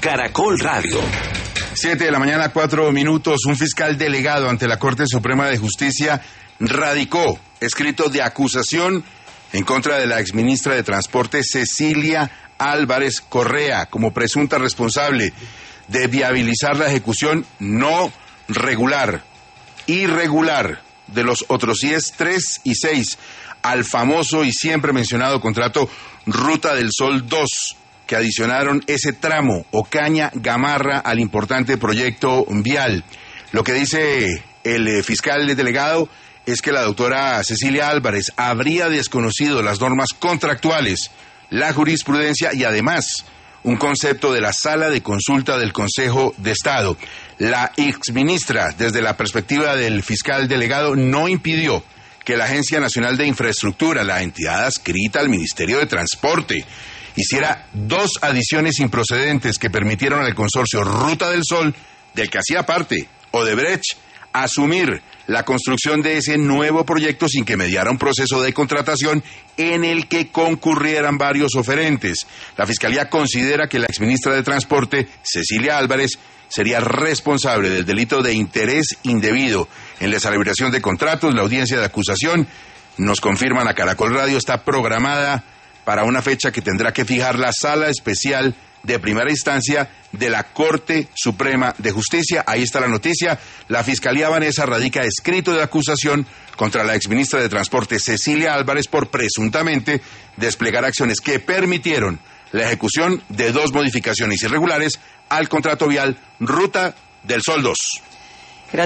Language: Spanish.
Caracol Radio. 7 de la mañana, 4 minutos. Un fiscal delegado ante la Corte Suprema de Justicia radicó escrito de acusación en contra de la exministra de Transporte Cecilia Álvarez Correa como presunta responsable de viabilizar la ejecución no regular, irregular de los otros 10, 3 y 6 al famoso y siempre mencionado contrato Ruta del Sol 2, que adicionaron ese tramo Ocaña-Gamarra al importante proyecto vial. Lo que dice el fiscal delegado es que la doctora Cecilia Álvarez habría desconocido las normas contractuales, la jurisprudencia y además un concepto de la sala de consulta del Consejo de Estado. La exministra, desde la perspectiva del fiscal delegado, no impidió que la Agencia Nacional de Infraestructura, la entidad adscrita al Ministerio de Transporte, hiciera 2 adiciones improcedentes que permitieron al consorcio Ruta del Sol, del que hacía parte Odebrecht, asumir la construcción de ese nuevo proyecto sin que mediara un proceso de contratación en el que concurrieran varios oferentes. La Fiscalía considera que la exministra de Transporte, Cecilia Álvarez, sería responsable del delito de interés indebido en la celebración de contratos. La audiencia de acusación, nos confirman a Caracol Radio, está programada para una fecha que tendrá que fijar la Sala Especial de Primera Instancia de la Corte Suprema de Justicia. Ahí está la noticia. La Fiscalía Vanesa radica escrito de acusación contra la exministra de Transporte Cecilia Álvarez por presuntamente desplegar acciones que permitieron la ejecución de 2 modificaciones irregulares al contrato vial Ruta del Sol 2.